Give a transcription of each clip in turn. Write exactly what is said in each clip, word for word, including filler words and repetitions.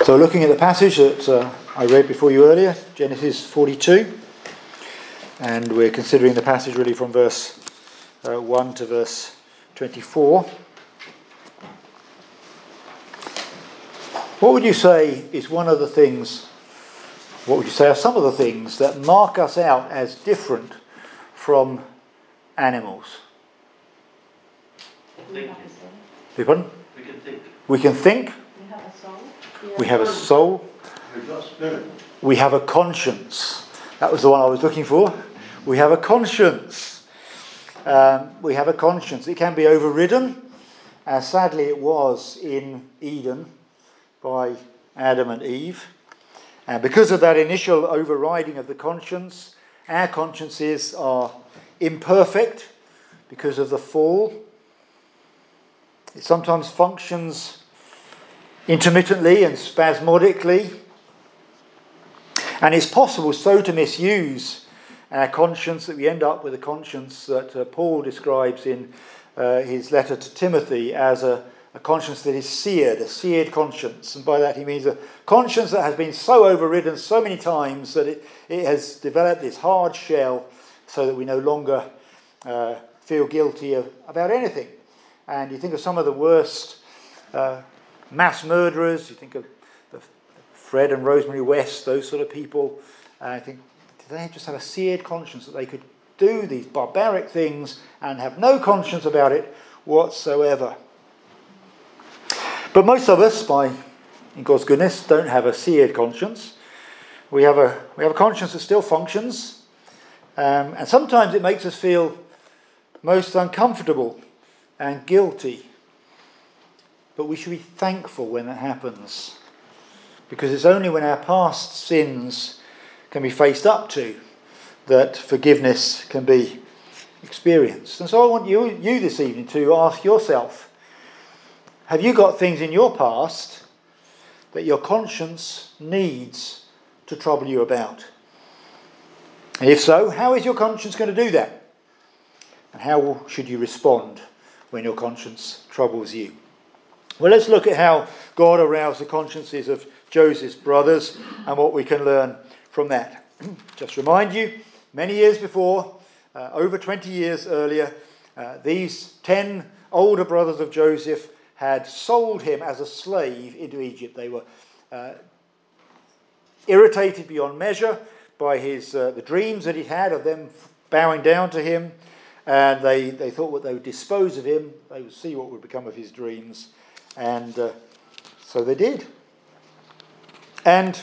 So looking at the passage that uh, I read before you earlier, Genesis forty-two, and we're considering the passage really from verse uh, one to verse twenty-four. What would you say is one of the things, what would you say are some of the things that mark us out as different from animals? Thinking. Pardon? We can think. We can think. We have a soul. We have a soul. We've got spirit. We have a conscience. That was the one I was looking for. We have a conscience. Um, we have a conscience. It can be overridden, as sadly it was in Eden by Adam and Eve. And because of that initial overriding of the conscience, our consciences are imperfect because of the fall. It sometimes functions intermittently and spasmodically. And it's possible so to misuse our conscience that we end up with a conscience that uh, Paul describes in uh, his letter to Timothy as a, a conscience that is seared, a seared conscience. And by that he means a conscience that has been so overridden so many times that it, it has developed this hard shell so that we no longer uh, feel guilty of, about anything. And you think of some of the worst uh, mass murderers, you think of, of Fred and Rosemary West, those sort of people. And I think, did they just have a seared conscience that they could do these barbaric things and have no conscience about it whatsoever? But most of us, by in God's goodness, don't have a seared conscience. We have a we have a conscience that still functions, um, and sometimes it makes us feel most uncomfortable and guilty. But we should be thankful when that happens, because it's only when our past sins can be faced up to that forgiveness can be experienced. And so I want you, you this evening to ask yourself, have you got things in your past that your conscience needs to trouble you about? And if so, how is your conscience going to do that? And how should you respond when your conscience troubles you? Well, let's look at how God aroused the consciences of Joseph's brothers and what we can learn from that. Just remind you, many years before, uh, over twenty years earlier, uh, these ten older brothers of Joseph had sold him as a slave into Egypt. They were uh, irritated beyond measure by his uh, the dreams that he had of them bowing down to him, and they, they thought what they would dispose of him, they would see what would become of his dreams, and uh, so they did. And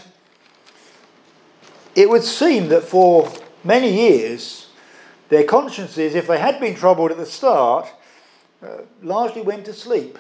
it would seem that for many years, their consciences, if they had been troubled at the start, uh, largely went to sleep.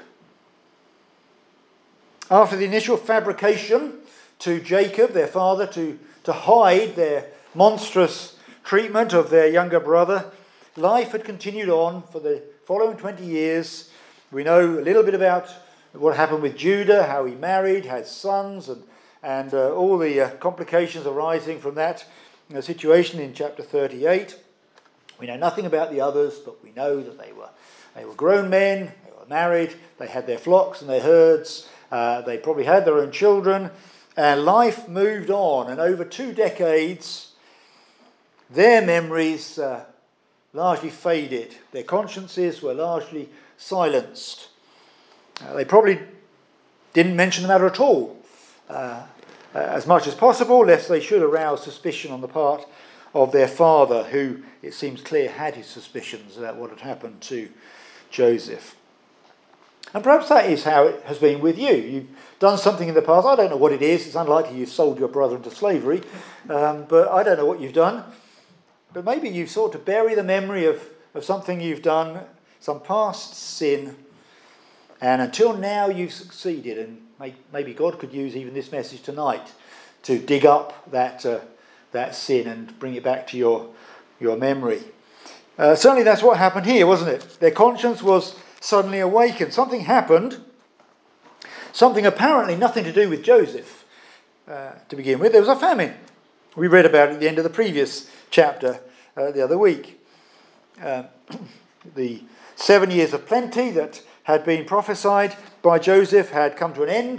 After the initial fabrication to Jacob, their father, to, to hide their monstrous treatment of their younger brother, life had continued on for the following twenty years. We know a little bit about what happened with Judah, how he married, had sons, and, and uh, all the uh, complications arising from that uh, situation in chapter thirty-eight. We know nothing about the others, but we know that they were, they were grown men, they were married, they had their flocks and their herds, uh, they probably had their own children, and life moved on. And over two decades, their memories uh, largely faded. Their consciences were largely silenced. Uh, they probably didn't mention the matter at all, uh, as much as possible, lest they should arouse suspicion on the part of their father, who, it seems clear, had his suspicions about what had happened to Joseph. And perhaps that is how it has been with you. You've done something in the past. I don't know what it is. It's unlikely you've sold your brother into slavery, um, but I don't know what you've done. But maybe you've sought to bury the memory of, of something you've done, some past sin, and until now you've succeeded. And may, maybe God could use even this message tonight to dig up that uh, that sin and bring it back to your, your memory. Uh, certainly that's what happened here, wasn't it? Their conscience was suddenly awakened. Something happened, something apparently nothing to do with Joseph uh, to begin with. There was a famine. We read about it at the end of the previous chapter uh, the other week. Uh, the seven years of plenty that had been prophesied by Joseph had come to an end.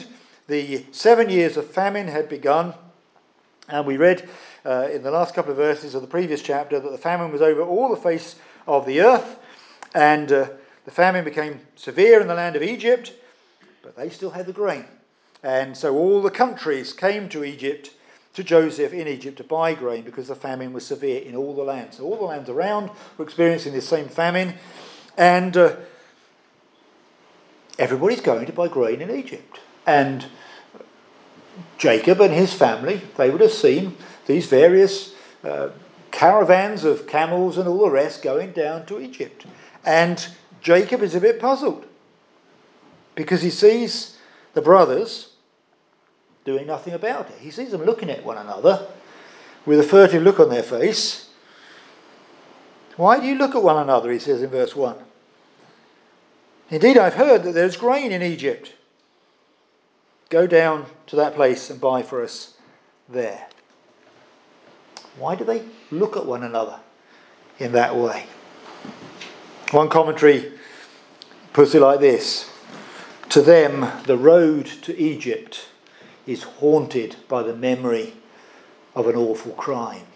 the seven years of famine had begun, and we read uh, in the last couple of verses of the previous chapter that the famine was over all the face of the earth, and uh, the famine became severe in the land of Egypt, but they still had the grain. And so all the countries came to Egypt, to Joseph in Egypt, to buy grain because the famine was severe in all the lands. So all the lands around were experiencing this same famine, and uh, everybody's going to buy grain in Egypt. And Jacob and his family, they would have seen these various uh, caravans of camels and all the rest going down to Egypt. And Jacob is a bit puzzled because he sees the brothers doing nothing about it. He sees them looking at one another with a furtive look on their face. Why do you look at one another, he says in verse one. Indeed, I've heard that there's grain in Egypt. Go down to that place and buy for us there. Why do they look at one another in that way? One commentary puts it like this. To them, the road to Egypt is haunted by the memory of an awful crime.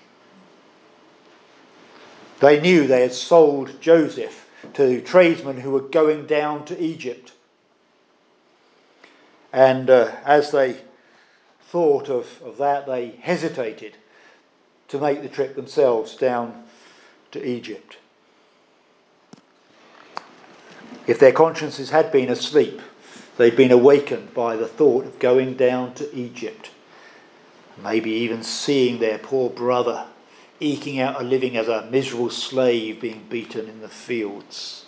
They knew they had sold Joseph to tradesmen who were going down to Egypt. And uh, as they thought of, of that, they hesitated to make the trip themselves down to Egypt. If their consciences had been asleep, they'd been awakened by the thought of going down to Egypt. Maybe even seeing their poor brother eking out a living as a miserable slave being beaten in the fields.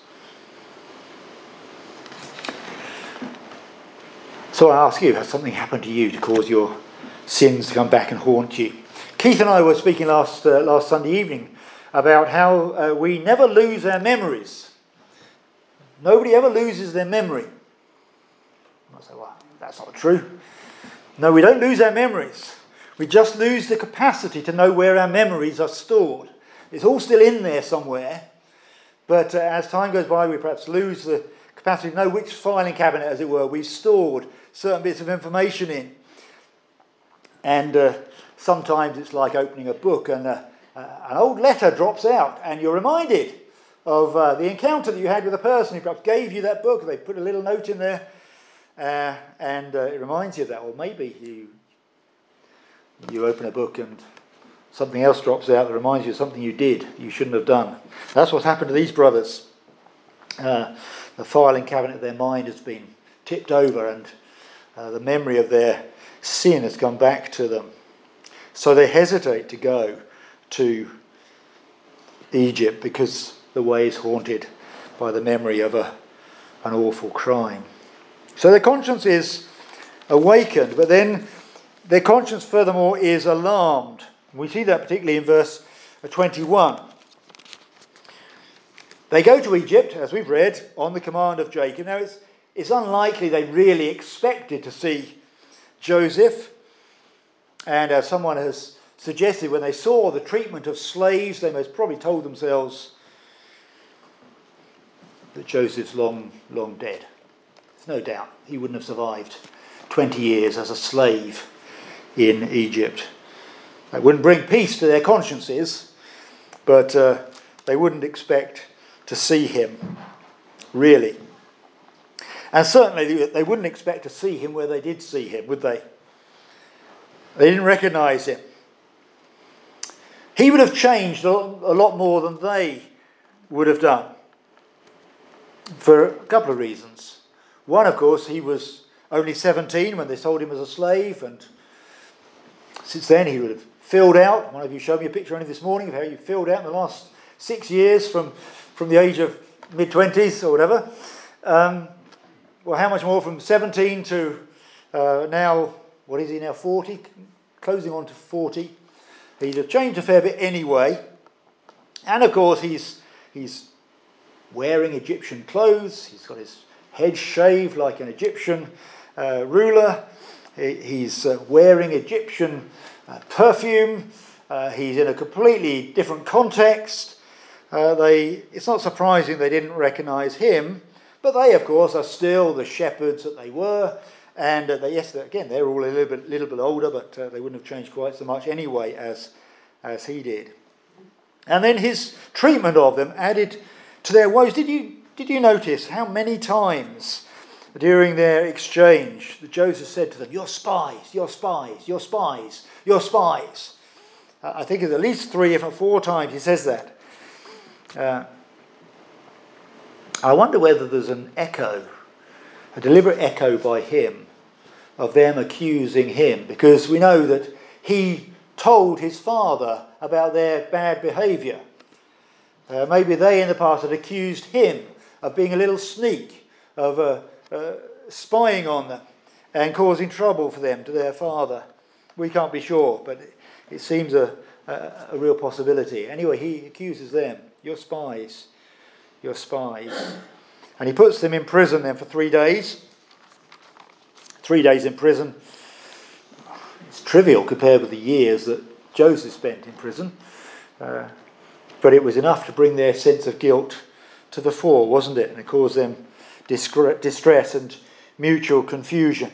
So I ask you, has something happened to you to cause your sins to come back and haunt you? Keith and I were speaking last uh, last Sunday evening about how uh, we never lose our memories. Nobody ever loses their memory. I say, well, that's not true. No, we don't lose our memories. We just lose the capacity to know where our memories are stored. It's all still in there somewhere, but uh, as time goes by, we perhaps lose the capacity to know which filing cabinet, as it were, we've stored certain bits of information in. And uh, sometimes it's like opening a book and uh, uh, an old letter drops out and you're reminded of uh, the encounter that you had with a person who perhaps gave you that book. They put a little note in there uh, and uh, it reminds you of that. Or maybe you you open a book and something else drops out that reminds you of something you did you shouldn't have done. That's what's happened to these brothers. Uh, the filing cabinet of their mind has been tipped over and uh, the memory of their sin has come back to them. So they hesitate to go to Egypt because the way is haunted by the memory of a, an awful crime. So their conscience is awakened, but then their conscience furthermore is alarmed. We see that particularly in verse twenty-one. They go to Egypt, as we've read, on the command of Jacob. Now it's, it's unlikely they really expected to see Joseph. And as someone has suggested, when they saw the treatment of slaves, they most probably told themselves that Joseph's long, long dead. There's no doubt he wouldn't have survived twenty years as a slave in Egypt. That wouldn't bring peace to their consciences, but uh, they wouldn't expect to see him, really. And certainly they wouldn't expect to see him where they did see him, would they? They didn't recognise him. He would have changed a lot more than they would have done, for a couple of reasons. One, of course, he was only seventeen when they sold him as a slave, and since then he would have filled out. One of you showed me a picture only this morning of how you filled out in the last six years from, from the age of mid-twenties or whatever. Um, well, how much more from seventeen to uh, now, what is he now, forty? Closing on to forty. He'd have changed a fair bit anyway. And of course he's he's wearing Egyptian clothes. He's got his head shaved like an Egyptian uh, ruler. He, he's uh, wearing Egyptian uh, perfume. Uh, he's in a completely different context. Uh, they it's not surprising they didn't recognise him. But they, of course, are still the shepherds that they were, And uh, they, yes, again, they're all a little bit, little bit older, but uh, they wouldn't have changed quite so much anyway as, as he did. And then his treatment of them added to their woes. Did you, did you notice how many times during their exchange that Joseph said to them, "You're spies, you're spies, you're spies, you're spies"? Uh, I think it's at least three, if not four times he says that. Uh, I wonder whether there's an echo, a deliberate echo by him of them accusing him, because we know that he told his father about their bad behaviour. Uh, maybe they in the past had accused him of being a little sneak, of uh, uh, spying on them and causing trouble for them to their father. We can't be sure, but it, it seems a, a, a real possibility. Anyway, he accuses them. "You're spies. You're spies." And he puts them in prison then for three days. Three days in prison. It's trivial compared with the years that Joseph spent in prison. Uh, but it was enough to bring their sense of guilt to the fore, wasn't it? And it caused them distress and mutual confusion.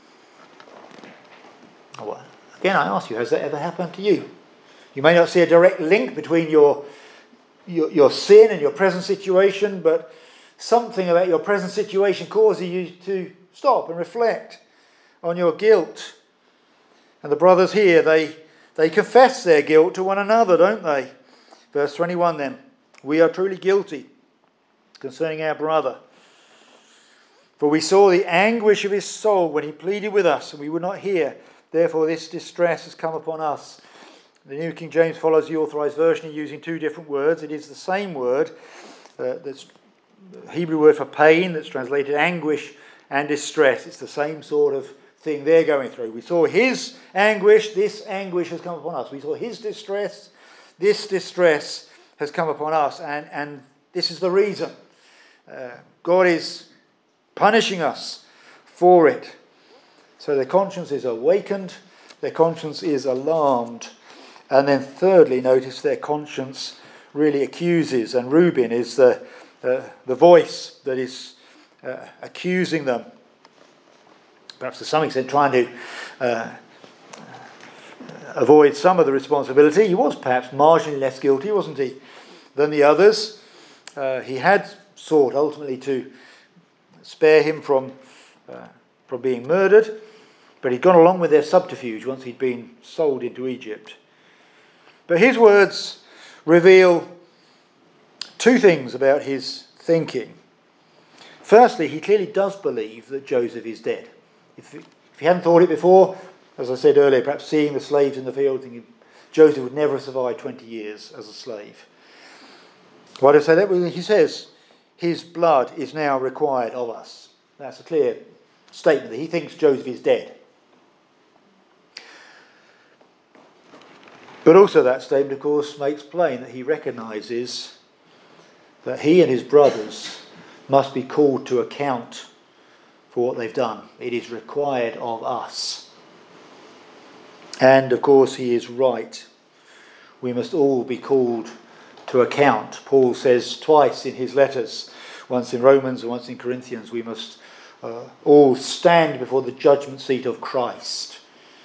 Well, again, I ask you, has that ever happened to you? You may not see a direct link between your, your, your sin and your present situation, but something about your present situation causes you to stop and reflect on your guilt. And the brothers here, they, they confess their guilt to one another, don't they? Verse twenty-one then, "We are truly guilty concerning our brother. For we saw the anguish of his soul when he pleaded with us, and we would not hear. Therefore this distress has come upon us." The New King James follows the Authorized Version using two different words. It is the same word, uh, that's the Hebrew word for pain, that's translated anguish and distress. It's the same sort of thing they're going through. We saw his anguish, this anguish has come upon us. We saw his distress, this distress has come upon us. And, and this is the reason. Uh, God is punishing us for it. So their conscience is awakened, their conscience is alarmed. And then thirdly, notice their conscience really accuses. And Reuben is the, uh, the voice that is uh, accusing them. Perhaps to some extent trying to uh, avoid some of the responsibility. He was perhaps marginally less guilty, wasn't he, than the others. Uh, he had sought ultimately to spare him from, uh, from being murdered, but he'd gone along with their subterfuge once he'd been sold into Egypt. But his words reveal two things about his thinking. Firstly, he clearly does believe that Joseph is dead. If, if he hadn't thought it before, as I said earlier, perhaps seeing the slaves in the field, thinking Joseph would never have survived twenty years as a slave. Why do I say that? Well, he says his blood is now required of us. That's a clear statement that he thinks Joseph is dead. But also that statement, of course, makes plain that he recognises that he and his brothers must be called to account for what they've done. It is required of us. And, of course, he is right. We must all be called to account. Paul says twice in his letters, once in Romans and once in Corinthians, we must uh, all stand before the judgment seat of Christ.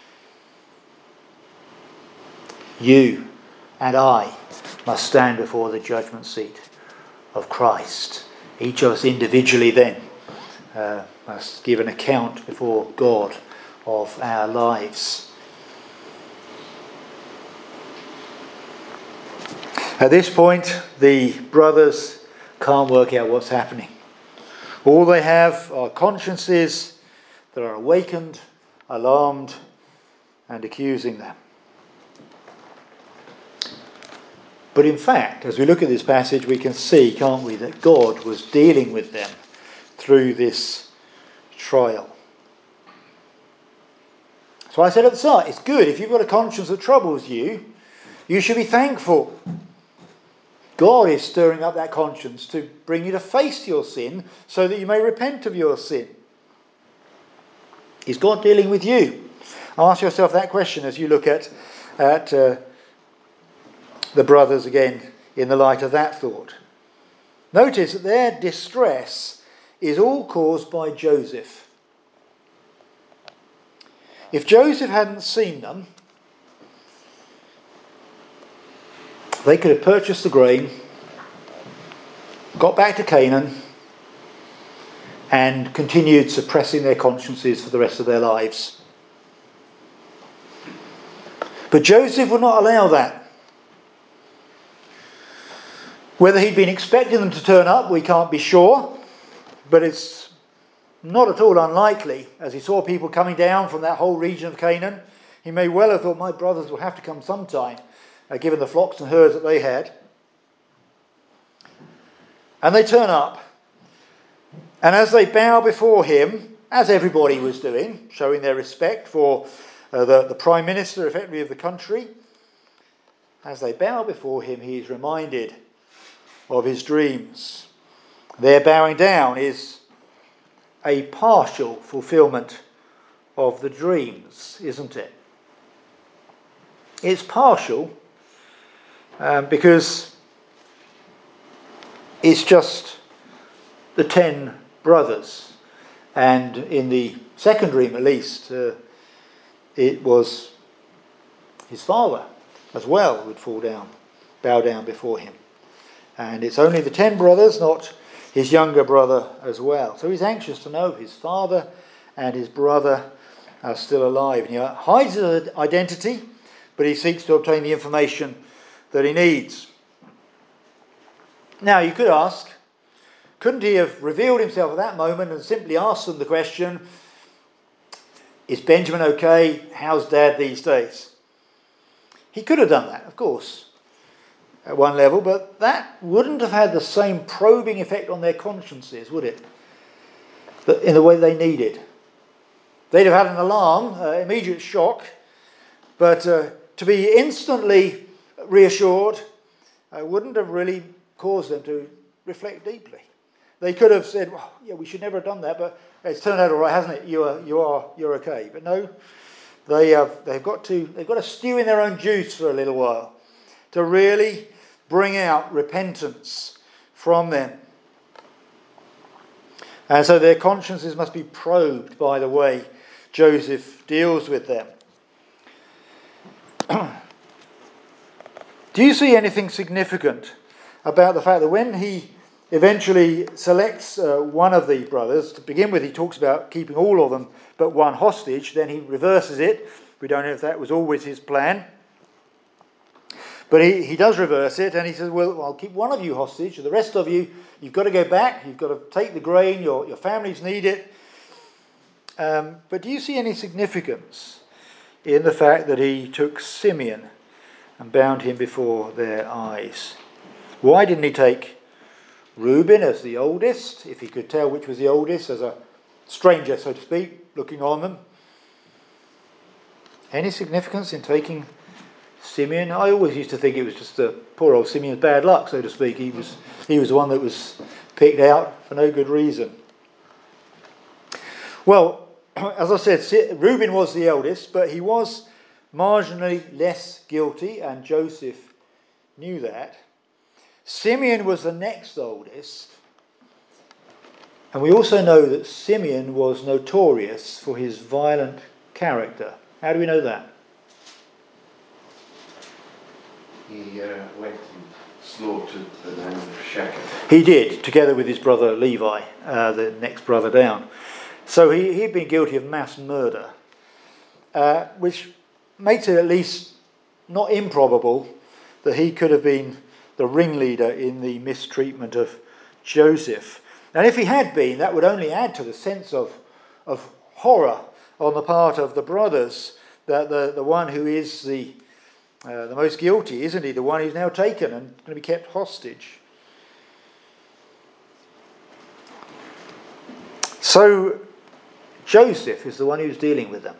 You and I must stand before the judgment seat of Christ. Each of us individually then uh, must give an account before God of our lives. At this point, the brothers can't work out what's happening. All they have are consciences that are awakened, alarmed, and accusing them. But in fact, as we look at this passage, we can see, can't we, that God was dealing with them through this trial. So I said at the start, it's good. If you've got a conscience that troubles you, you should be thankful. God is stirring up that conscience to bring you to face your sin so that you may repent of your sin. Is God dealing with you? Ask yourself that question as you look at, at uh, the brothers again in the light of that thought. Notice that their distress is all caused by Joseph. if Joseph hadn't seen them, they could have purchased the grain, got back to Canaan, and continued suppressing their consciences for the rest of their lives. But Joseph would not allow that. Whether he'd been expecting them to turn up, we can't be sure, but it's not at all unlikely, as he saw people coming down from that whole region of Canaan. He may well have thought, my brothers will have to come sometime, uh, given the flocks and herds that they had. And they turn up, and as they bow before him, as everybody was doing, showing their respect for uh, the, the Prime Minister, effectively, of the country, as they bow before him, he is reminded of his dreams. Their bowing down is a partial fulfillment of the dreams, isn't it? It's partial um, because it's just the ten brothers, and in the second dream at least, uh, it was his father as well who would fall down, bow down before him. And it's only the ten brothers, not his younger brother as well. So he's anxious to know his father and his brother are still alive. And he hides his identity, but he seeks to obtain the information that he needs. Now, you could ask, couldn't he have revealed himself at that moment and simply asked them the question, is Benjamin okay? How's Dad these days? He could have done that, of course, at one level, but that wouldn't have had the same probing effect on their consciences, would it? In the way they needed. They'd have had an alarm, uh, immediate shock, but uh, to be instantly reassured uh, wouldn't have really caused them to reflect deeply. They could have said, well, yeah, we should never have done that, but it's turned out all right, hasn't it? You are, you are, you're okay. But no, they have, they've got to, they've got to stew in their own juice for a little while to really bring out repentance from them. And so their consciences must be probed by the way Joseph deals with them. Do you see anything significant about the fact that when he eventually selects uh, one of the brothers, to begin with he talks about keeping all of them but one hostage, then he reverses it. We don't know if that was always his plan. But he, he does reverse it, and he says, well, I'll keep one of you hostage, and the rest of you, you've got to go back, you've got to take the grain, your, your families need it. Um, but do you see any significance in the fact that he took Simeon and bound him before their eyes? Why didn't he take Reuben as the oldest, if he could tell which was the oldest, as a stranger, so to speak, looking on them? Any significance in taking Simeon? I always used to think it was just a poor old Simeon's bad luck, so to speak. He was he was the one that was picked out for no good reason. Well, as I said, Reuben was the eldest, but he was marginally less guilty, and Joseph knew that. Simeon was the next oldest, and we also know that Simeon was notorious for his violent character. How do we know that? He uh, went and slaughtered the land of Shechem. He did, together with his brother Levi, uh, the next brother down. So he, he'd been guilty of mass murder, uh, which makes it at least not improbable that he could have been the ringleader in the mistreatment of Joseph. And if he had been, that would only add to the sense of, of horror on the part of the brothers, that the, the one who is the Uh, the most guilty, isn't he? The one who's now taken and going to be kept hostage. So Joseph is the one who's dealing with them.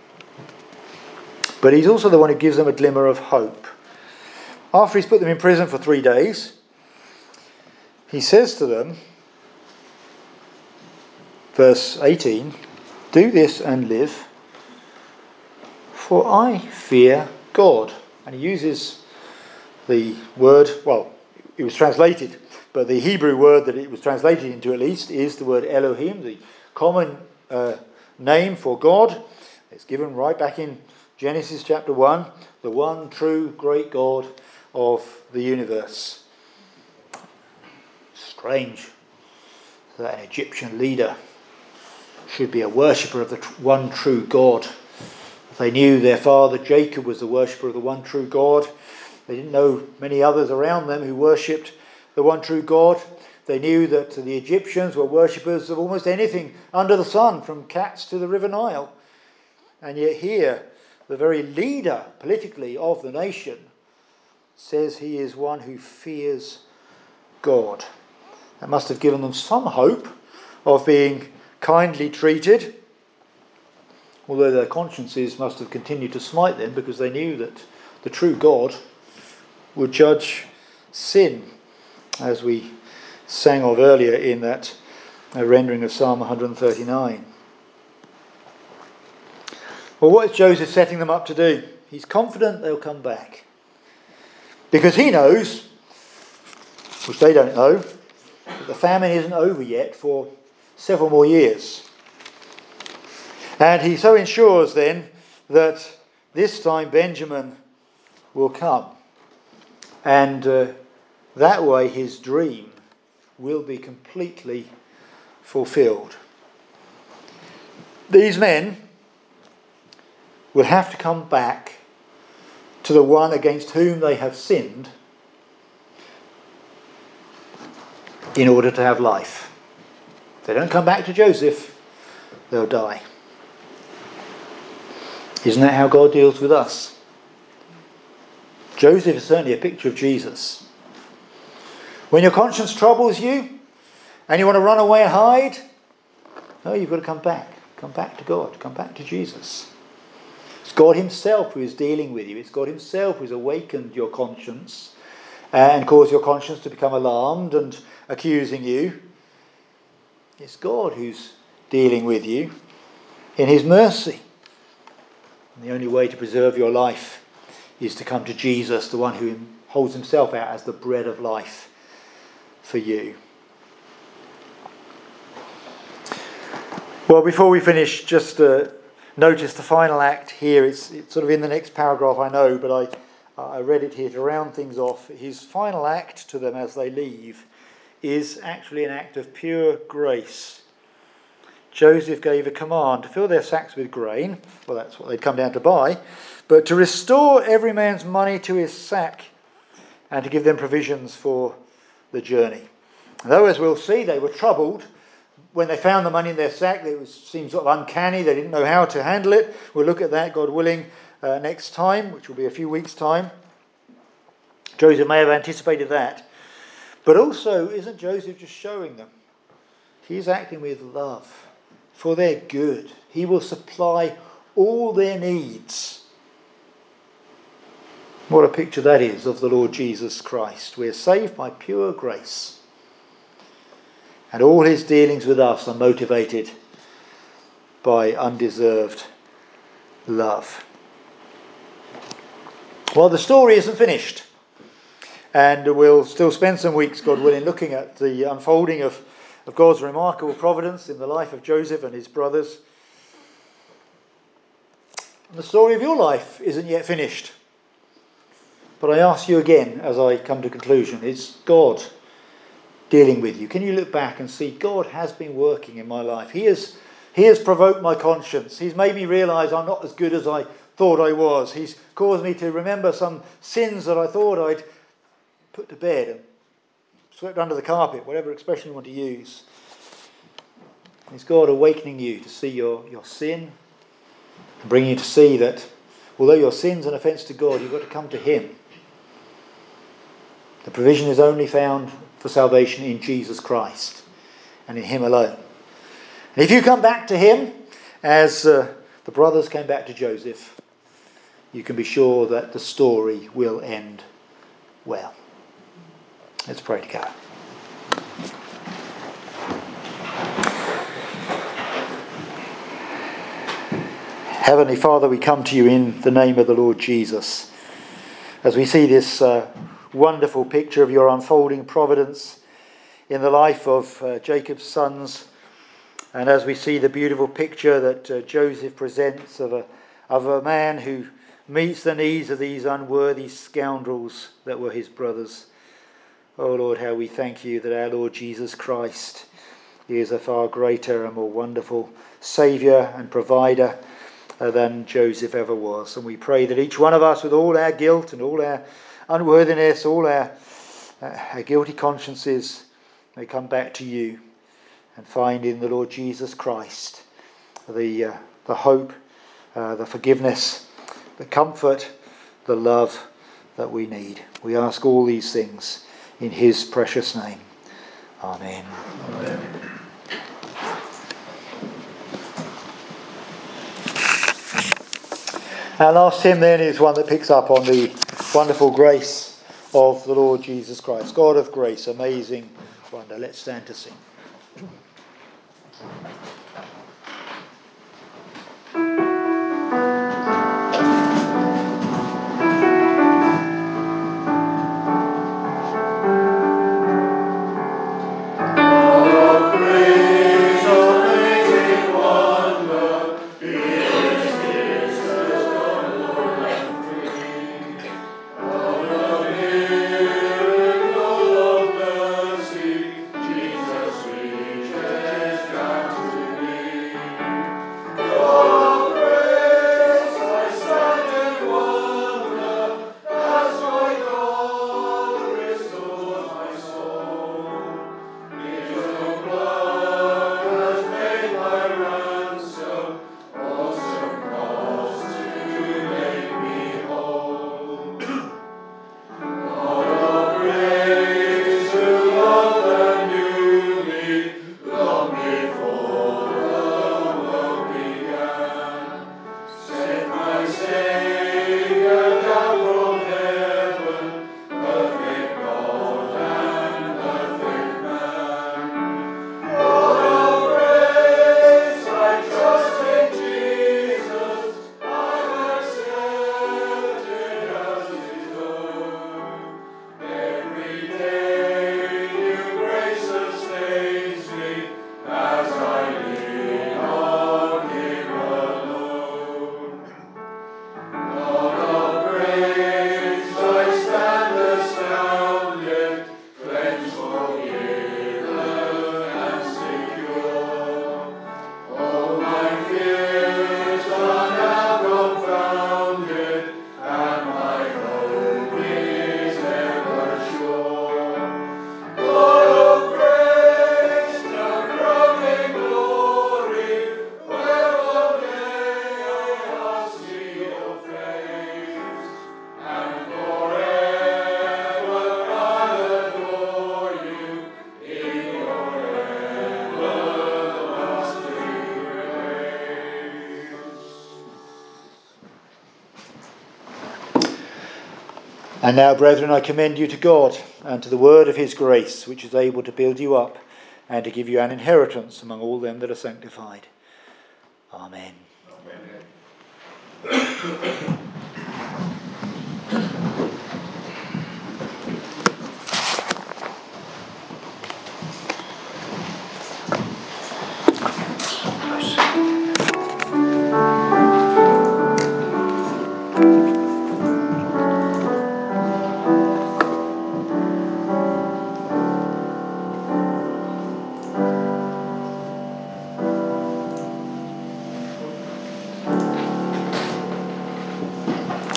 But he's also the one who gives them a glimmer of hope. After he's put them in prison for three days, he says to them, verse eighteen, "Do this and live, for I fear God." And he uses the word, well, it was translated, but the Hebrew word that it was translated into at least is the word Elohim, the common uh, name for God. It's given right back in Genesis chapter one, the one true great God of the universe. Strange that an Egyptian leader should be a worshipper of the one true God. They knew their father Jacob was the worshipper of the one true God. They didn't know many others around them who worshipped the one true God. They knew that the Egyptians were worshippers of almost anything under the sun, from cats to the River Nile. And yet here, the very leader politically of the nation says he is one who fears God. That must have given them some hope of being kindly treated, although their consciences must have continued to smite them, because they knew that the true God would judge sin, as we sang of earlier in that uh, rendering of Psalm one thirty-nine. Well, what is Joseph setting them up to do? He's confident they'll come back, because he knows, which they don't know, that the famine isn't over yet for several more years. And he so ensures then that this time Benjamin will come, and uh, that way his dream will be completely fulfilled. These men will have to come back to the one against whom they have sinned in order to have life. If they don't come back to Joseph, they'll die. Isn't that how God deals with us? Joseph is certainly a picture of Jesus. When your conscience troubles you and you want to run away and hide, no, you've got to come back. Come back to God. Come back to Jesus. It's God himself who is dealing with you. It's God himself who's awakened your conscience and caused your conscience to become alarmed and accusing you. It's God who's dealing with you in his mercy. And the only way to preserve your life is to come to Jesus, the one who holds himself out as the bread of life for you. Well, before we finish, just uh, notice the final act here. It's, it's sort of in the next paragraph, I know, but I, I read it here to round things off. His final act to them as they leave is actually an act of pure grace. Joseph gave a command to fill their sacks with grain. Well, that's what they'd come down to buy. But to restore every man's money to his sack and to give them provisions for the journey. Though, as we'll see, they were troubled when they found the money in their sack. It was, seemed sort of uncanny. They didn't know how to handle it. We'll look at that, God willing, uh, next time, which will be a few weeks' time. Joseph may have anticipated that. But also, isn't Joseph just showing them? He's acting with love for their good. He will supply all their needs. What a picture that is of the Lord Jesus Christ. We're saved by pure grace. And all his dealings with us are motivated by undeserved love. Well, the story isn't finished. And we'll still spend some weeks, God willing, looking at the unfolding of, of God's remarkable providence in the life of Joseph and his brothers. And the story of your life isn't yet finished. But I ask you again, as I come to conclusion, is God dealing with you? Can you look back and see God has been working in my life? He has, he has provoked my conscience. He's made me realise I'm not as good as I thought I was. He's caused me to remember some sins that I thought I'd put to bed and swept under the carpet, whatever expression you want to use. Is God awakening you to see your, your sin and bringing you to see that although your sin's an offence to God, you've got to come to him. The provision is only found for salvation in Jesus Christ and in him alone. And if you come back to him, as uh, the brothers came back to Joseph, you can be sure that the story will end well. Let's pray together. Heavenly Father, we come to you in the name of the Lord Jesus. As we see this uh, wonderful picture of your unfolding providence in the life of uh, Jacob's sons, And as we see the beautiful picture that uh, Joseph presents of a, of a man who meets the needs of these unworthy scoundrels that were his brothers. Oh Lord, how we thank you that our Lord Jesus Christ is a far greater and more wonderful Saviour and provider uh, than Joseph ever was. And we pray that each one of us, with all our guilt and all our unworthiness, all our, uh, our guilty consciences, may come back to you and find in the Lord Jesus Christ the, uh, the hope, uh, the forgiveness, the comfort, the love that we need. We ask all these things in his precious name. Amen. Amen. Our last hymn then is one that picks up on the wonderful grace of the Lord Jesus Christ. God of grace, amazing wonder. Let's stand to sing. And now, brethren, I commend you to God and to the word of his grace, which is able to build you up and to give you an inheritance among all them that are sanctified. Amen. Amen.